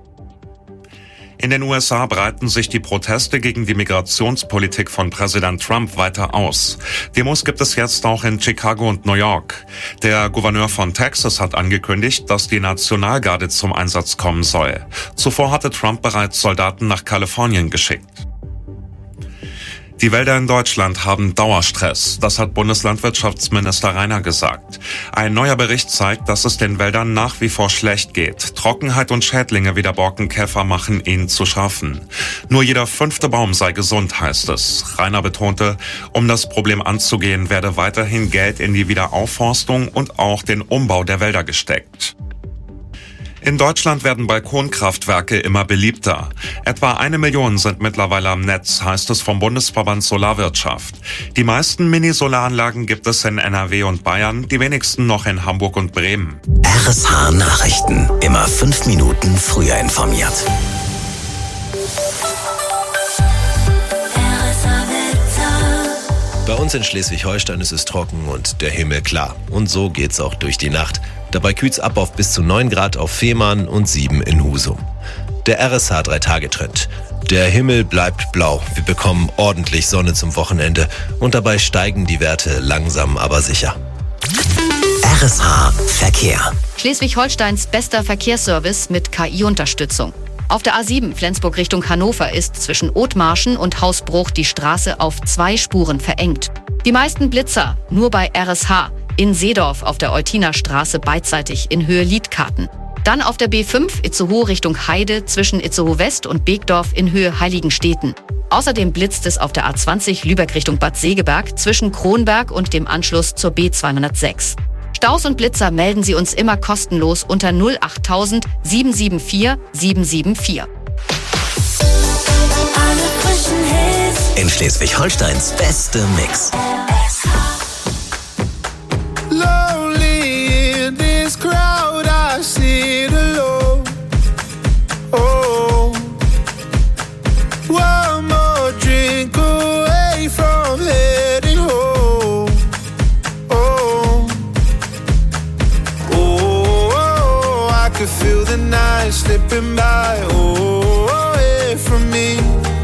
In den USA breiten sich die Proteste gegen die Migrationspolitik von Präsident Trump weiter aus. Demos gibt es jetzt auch in Chicago und New York. Der Gouverneur von Texas hat angekündigt, dass die Nationalgarde zum Einsatz kommen soll. Zuvor hatte Trump bereits Soldaten nach Kalifornien geschickt. Die Wälder in Deutschland haben Dauerstress. Das hat Bundeslandwirtschaftsminister Rainer gesagt. Ein neuer Bericht zeigt, dass es den Wäldern nach wie vor schlecht geht. Trockenheit und Schädlinge wie der Borkenkäfer machen ihnen zu schaffen. Nur jeder 5. Baum sei gesund, heißt es. Rainer betonte, um das Problem anzugehen, werde weiterhin Geld in die Wiederaufforstung und auch den Umbau der Wälder gesteckt. In Deutschland werden Balkonkraftwerke immer beliebter. Etwa 1 Million sind mittlerweile am Netz, heißt es vom Bundesverband Solarwirtschaft. Die meisten Mini-Solaranlagen gibt es in NRW und Bayern, die wenigsten noch in Hamburg und Bremen. RSH Nachrichten. Immer 5 Minuten früher informiert. Bei uns in Schleswig-Holstein ist es trocken und der Himmel klar. Und so geht's auch durch die Nacht. Dabei kühlt's ab auf bis zu 9 Grad auf Fehmarn und 7 in Husum. Der RSH 3-Tage-Trend. Der Himmel bleibt blau. Wir bekommen ordentlich Sonne zum Wochenende. Und dabei steigen die Werte langsam, aber sicher. RSH Verkehr. Schleswig-Holsteins bester Verkehrsservice mit KI-Unterstützung. Auf der A7 Flensburg Richtung Hannover ist zwischen Othmarschen und Hausbruch die Straße auf 2 Spuren verengt. Die meisten Blitzer nur bei RSH. In Seedorf auf der Eutinerstraße beidseitig in Höhe Liedkarten. Dann auf der B5 Itzehoe Richtung Heide zwischen Itzehoe West und Beekdorf in Höhe Heiligensteten. Außerdem blitzt es auf der A20 Lübeck Richtung Bad Segeberg zwischen Kronberg und dem Anschluss zur B206. Staus und Blitzer melden Sie uns immer kostenlos unter 08000 774 774. Alle frischen Hits. In Schleswig-Holsteins beste Mix. Lonely in this crowd, I sit alone. Oh, one more drink away from heading home. Oh, oh, I could feel the night slipping by. Oh, away from me.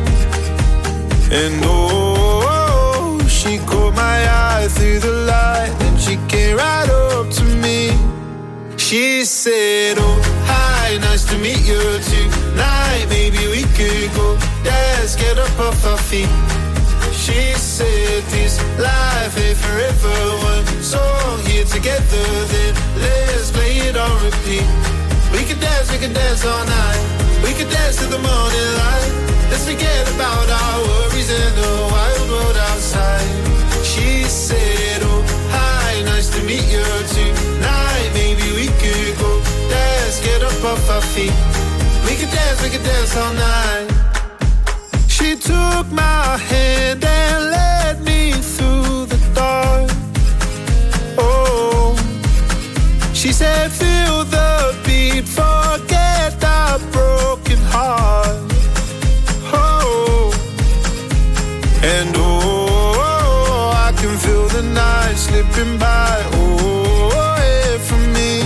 And oh, she caught my eye through the light. She came right up to me. She said, oh, hi, nice to meet you tonight. Maybe we could go dance, get up off our feet. She said, this life ain't forever. One song here together, then let's play it on repeat. We can dance all night. We can dance to the morning light. Let's forget about our worries and the wild world outside. She said, oh, hi, nice to meet you tonight. Maybe we could go dance, get up off our feet. We can dance all night. She took my hand and led me through the dark. Oh, she said, feel the beat, forget the broken heart. Oh, and oh, I can feel the night slipping by. Oh, yeah, for me.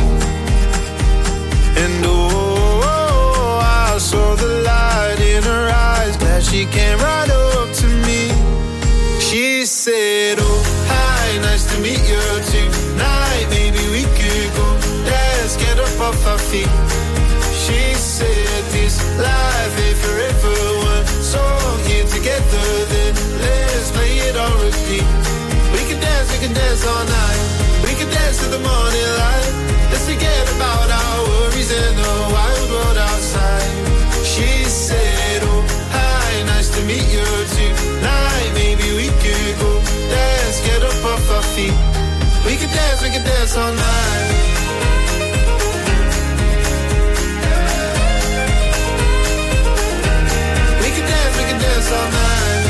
And oh, I saw the light in her eyes. Glad she came right up to me. She said, oh, hi, nice to meet you tonight. Maybe we could go dance, get up off our feet. She said, this life ain't forever. One song here together, then let's play it on repeat. We can dance all night. We can dance to the morning light. Let's forget about our worries and the wild world outside. She said, oh, hi, nice to meet you tonight. Maybe we could go dance, get up off our feet. We can dance all night. We can dance all night.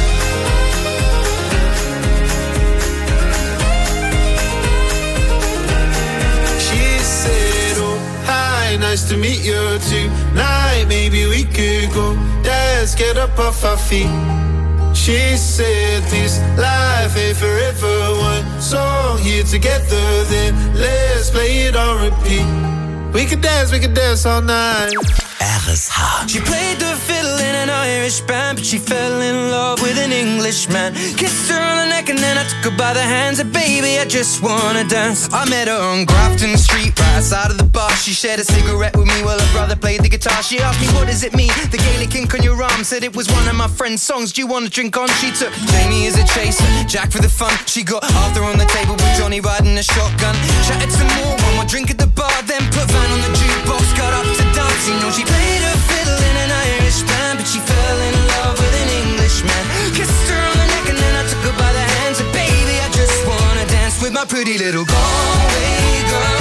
She said, oh, hi, nice to meet you tonight. Maybe we could go dance, get up off our feet. She said, this life ain't forever. One song here together, then let's play it on repeat. We can dance all night. RSH. She played the fiddle in an Irish band, but she fell in love with an Englishman. Kissed her on the neck and then I took her by the hands. And baby, I just wanna dance. I met her on Grafton Street, right outside of the bar. She shared a cigarette with me while her brother played the guitar. She asked me, what does it mean? The Gaelic ink on your arm. Said it was one of my friend's songs. Do you want to drink on? She took Jamie as a chaser, Jack for the fun. She got Arthur on the table with Johnny riding a shotgun. Chatted some more, one more drink at the bar, then put Van on the jukebox. Got up to dance, you know she played her fiddle in an Irish band, but she fell in love with an Englishman. Kissed her on the neck and then I took her by the hands. And baby, I just wanna dance with my pretty little Galway girl.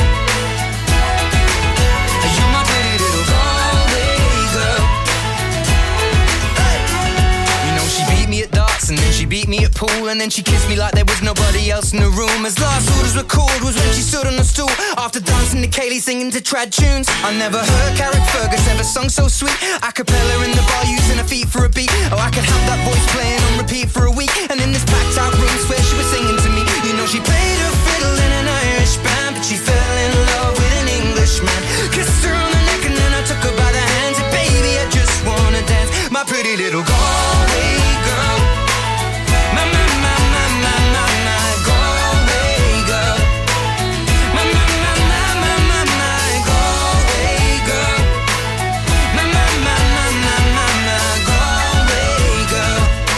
You're my pretty little Galway girl. Hey. You know she beat me at darts and then she beat me at pool, and then she kissed me like there was nobody else in the room. As last orders were called was when she stood on the stool after dancing to Kaylee singing to trad tunes. I never heard Carrick Fergus ever sung so sweet. A cappella in the bar using her feet for a beat. Oh, I could have that voice playing on repeat for a week. And in this packed out room where she was singing to me. You know she played her fiddle in an Irish band, but she fell in love with an Englishman. Kissed her on the neck and then I took her by the hands. And baby, I just wanna dance, my pretty little Galway girl. My Galway girl. My Galway girl. My Galway girl.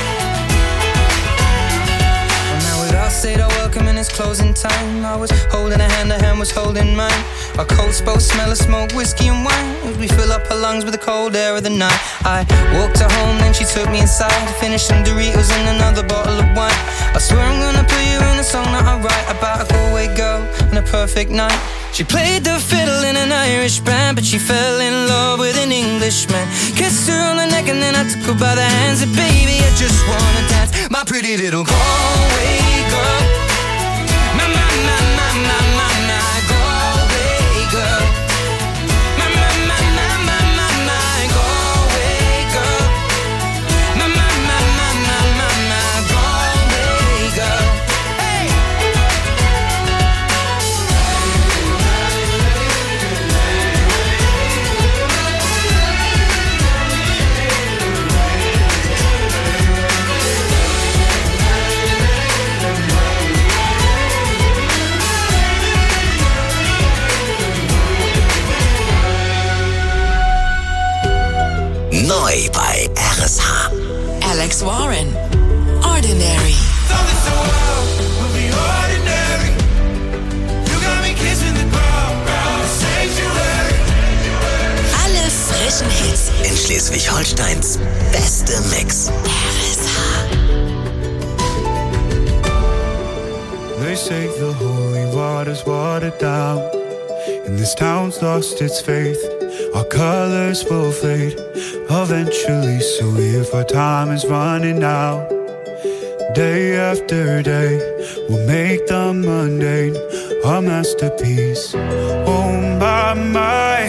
Well, now we'd all said our welcome and it's closing time. I was holding her hand was holding mine. Our coats both smell of smoke, whiskey and wine. As we fill up her lungs with the cold air of the night. I walked her home, then she took me inside. Finished some Doritos and another bottle of wine. I swear I'm gonna put you in a song that I write about a Galway girl and a perfect night. She played the fiddle in an Irish band, but she fell in love with an Englishman. Kissed her on the neck and then I took her by the hands. And baby, I just wanna dance, my pretty little Galway girl. My Galway girl. My Galway girl. My Galway girl. Hey. Neu bei RSH. Alex Warren. Ordinary. Thought this world would be ordinary. You got Schleswig-Holsteins beste Mix. They say the holy water's watered down, and this town's lost its faith. Our colors will fade eventually, so if our time is running out, day after day, we'll make the mundane our masterpiece. Oh my,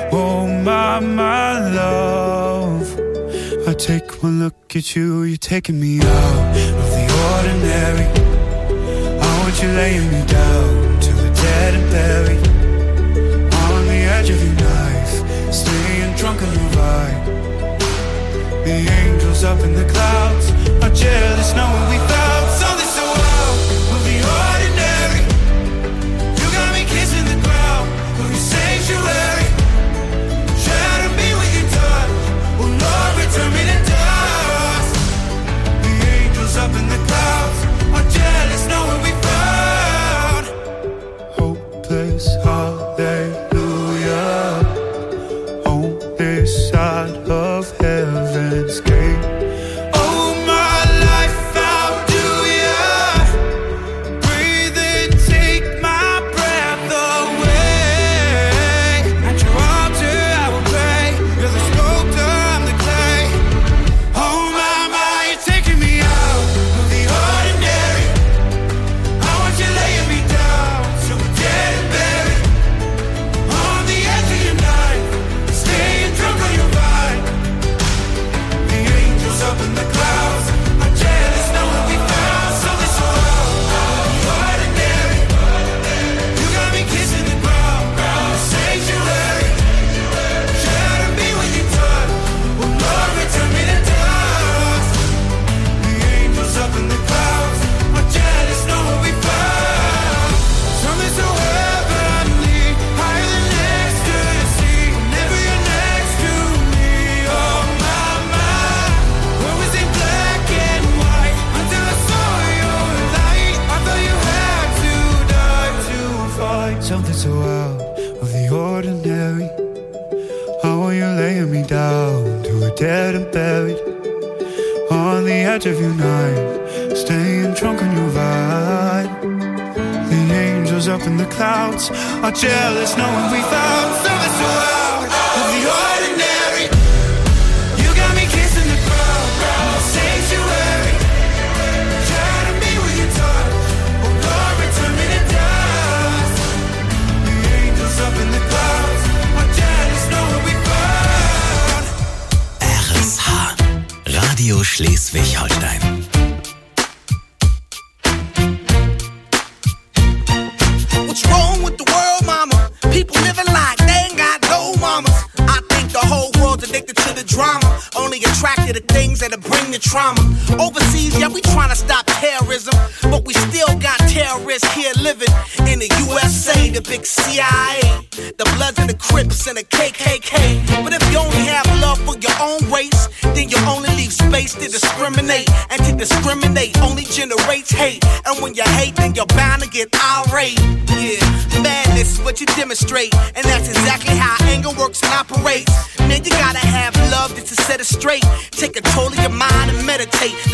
love. I take one look at you, you're taking me out of the ordinary. I want you laying me down till we're dead and buried. On the edge of your knife, staying drunk on your ride. The angels up in the clouds are jealous knowing we found something so out of the ordinary. You got me kissing the ground of your sanctuary. Shadow me with your touch, oh Lord, return me to dust. The angels up in the clouds are jealous knowing we found hopeless hallelujah on this side of heaven's gate. Oh my life, how do ya breathe and take my breath away? At your altar I will pray. You're the sculptor, I'm the clay. Oh my, you're taking me out of the ordinary. I want you laying me down till we're dead and buried. On the edge of your knife, staying drunk on your ride. The angels up in the clouds are jealous knowing we found something so out of the ordinary. You got me kissing the ground, sanctuary. Shadow me with your touch, oh Lord, return me to dust. The angels up in the clouds are jealous knowing we found something so heavenly, higher than ecstasy. Whenever you're next to me, oh my, where was it black and white until I saw your light? I thought you had to die to find something so out of the ordinary. How are you laying me down till we're dead and buried? On the edge of your knife, staying drunk on your ride. The angels up in the clouds are jealous knowing we found something so out of the ordinary. You got me kissing the ground, sanctuary. Shadow me with your touch, oh Lord, return me to dust. The angels up in the clouds are jealous knowing we found. RSH, Radio Schleswig-Holstein. What's wrong with the world, mama? People living like they ain't got no mamas. I think the whole world's addicted to the drama, only attracted to things that'll bring the trauma. Overseas, yeah, we trying to stop terrorism, but we still got terrorists here living in the USA, the big CIA, the Bloods and the Crips and the KKK. But if you only have love for your own race, then you only leave space to discriminate, and to discriminate only generates hate. And when you hate, then you're bound to get irate. Yeah, madness is what you demonstrate, and that's exactly how anger works and operates. Man, you gotta have love just to set it straight. Take control of your mind and meditate.